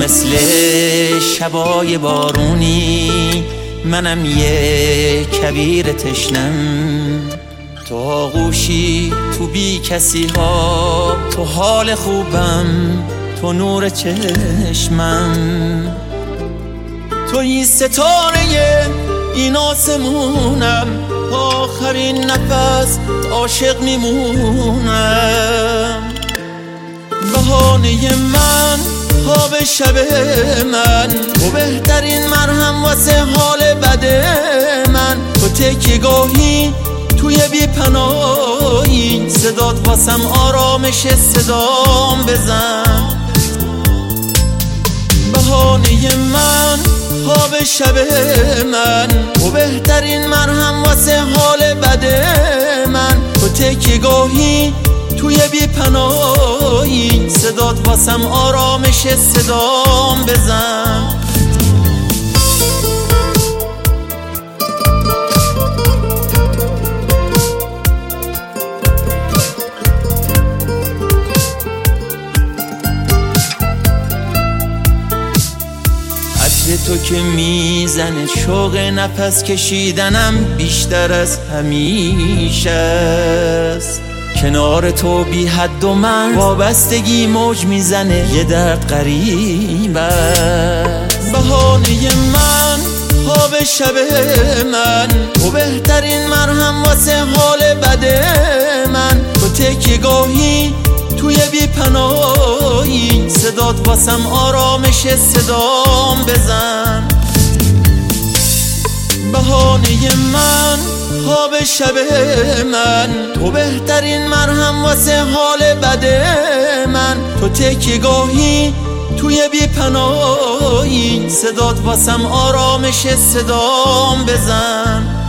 مثل شبای بارونی، منم یه کویر تشنم. تو آغوشی، تو بی کسی ها، تو حال خوبم، تو نور چشمم. تو این ستاره این آسمونم، آخرین نفس عاشق میمونم. بهانه من، خواب شب من، تو بهترین مرهم واسه حال بد من. تو تکیه‌گاهی توی بی پناهی، صدات واسم آرامش، صدام بزن. بهانه من، خواب شب من، تو بهترین مرهم واسه حال بد من. تو تکیه‌گاهی توی بی پناهی، صدات واسم آرامش، صدام بزن. عطر تو که میزنه، شوق نفس کشیدنم بیشتر از همیشه است. کنار تو بی حد و من، وابستگی موج میزنه، یه درد غریب است. بهانه من، خواب شب من، تو بهترین مرهم واسه حال بد من. تو تکیه‌گاهی توی بی پناهی، صدات واسم آرامش، صدام بزن. بهانه من، خواب شب من، تو بهترین مرهم واسه حال بد من. تو تکیه‌گاهی توی بی پناهی، صدات واسم آرامش، صدام بزن.